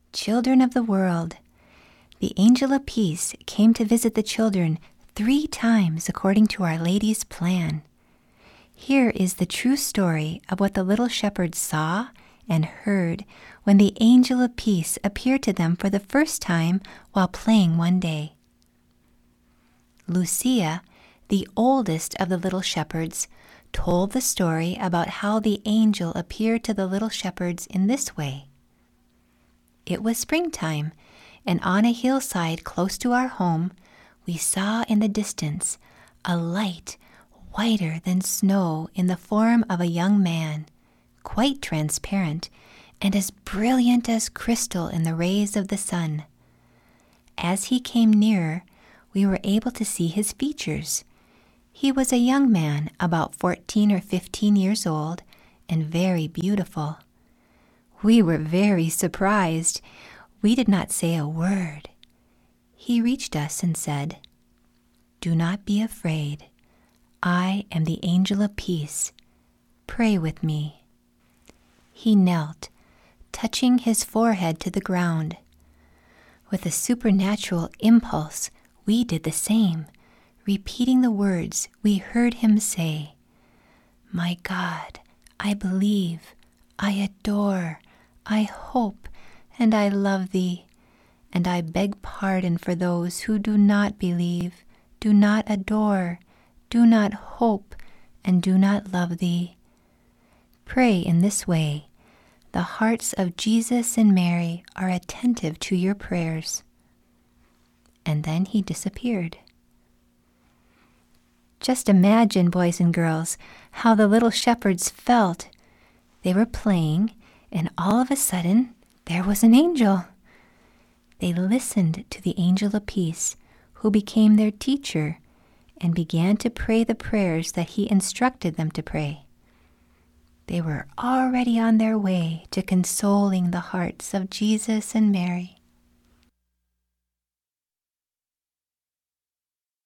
Children of the world, the angel of peace came to visit the children 3 times according to Our Lady's plan. Here is the true story of what the little shepherds saw and heard when the angel of peace appeared to them for the first time while playing one day. Lucia, the oldest of the little shepherds, told the story about how the angel appeared to the little shepherds in this way. It was springtime, and on a hillside close to our home, we saw in the distance a light whiter than snow in the form of a young man, quite transparent and as brilliant as crystal in the rays of the sun. As he came nearer, we were able to see his features. He was a young man, about 14 or 15 years old, and very beautiful. We were very surprised. We did not say a word. He reached us and said, "Do not be afraid. I am the angel of peace. Pray with me." He knelt, touching his forehead to the ground. With a supernatural impulse, we did the same, repeating the words we heard him say. "My God, I believe, I adore, I hope, and I love thee, and I beg pardon for those who do not believe, do not adore, do not hope, and do not love thee." Pray in this way. The hearts of Jesus and Mary are attentive to your prayers. And then he disappeared. Just imagine, boys and girls, how the little shepherds felt. They were playing, and all of a sudden, there was an angel. They listened to the angel of peace, who became their teacher, and began to pray the prayers that he instructed them to pray. They were already on their way to consoling the hearts of Jesus and Mary.